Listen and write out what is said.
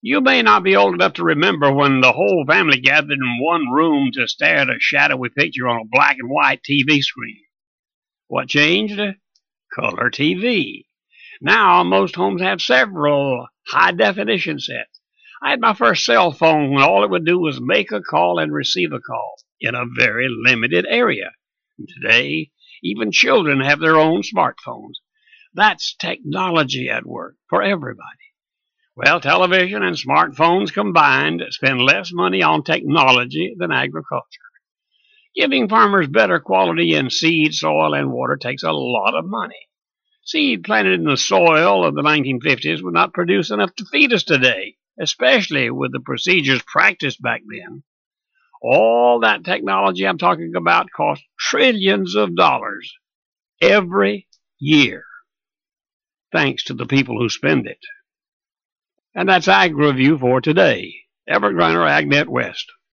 You may not be old enough to remember when the whole family gathered in one room to stare at a shadowy picture on a black and white TV screen. What changed? Color TV. Now most homes have several high-definition sets. I had my first cell phone when all it would do was make a call and receive a call in a very limited area. And today, even children have their own smartphones. That's technology at work for everybody. Well, television and smartphones combined spend less money on technology than agriculture. Giving farmers better quality in seed, soil, and water takes a lot of money. Seed planted in the soil of the 1950s would not produce enough to feed us today, especially with the procedures practiced back then. All that technology I'm talking about costs trillions of dollars every year, thanks to the people who spend it. And that's Ag Review for today. Everett Grunner, AgNet West.